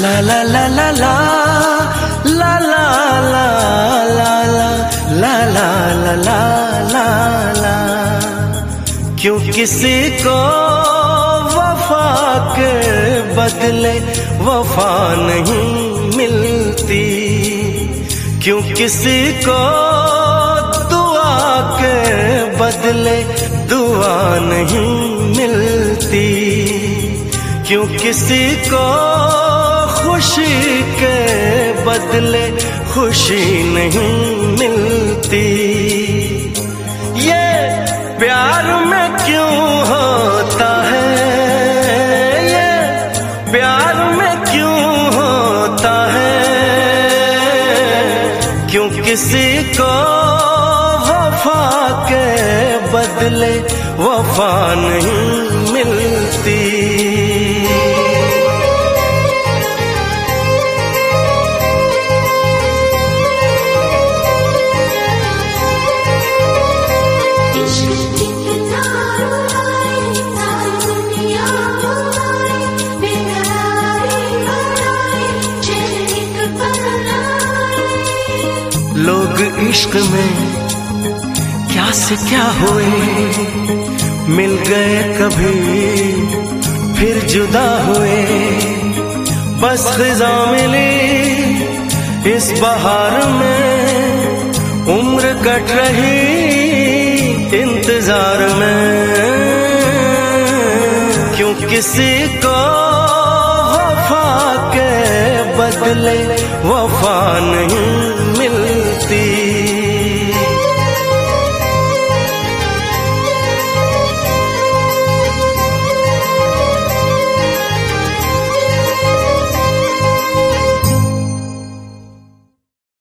ला ला ला ला ला ला ला ला ला ला ला ला ला ला ला। क्यों किसी को वफा के बदले वफा नहीं मिलती, क्यों किसी को दुआ के बदले दुआ नहीं मिलती, क्यों किसी को खुशी के बदले खुशी नहीं मिलती। ये प्यार में क्यों होता है, ये प्यार में क्यों होता है, क्यों किसी को वफा के बदले वफा नहीं मिलती। लोग इश्क में क्या से क्या हुए, मिल गए कभी फिर जुदा हुए। बस खिज़ा मिली इस बहार में, उम्र कट रही इंतजार में। क्यों किसी को वफा के बदले वफा नहीं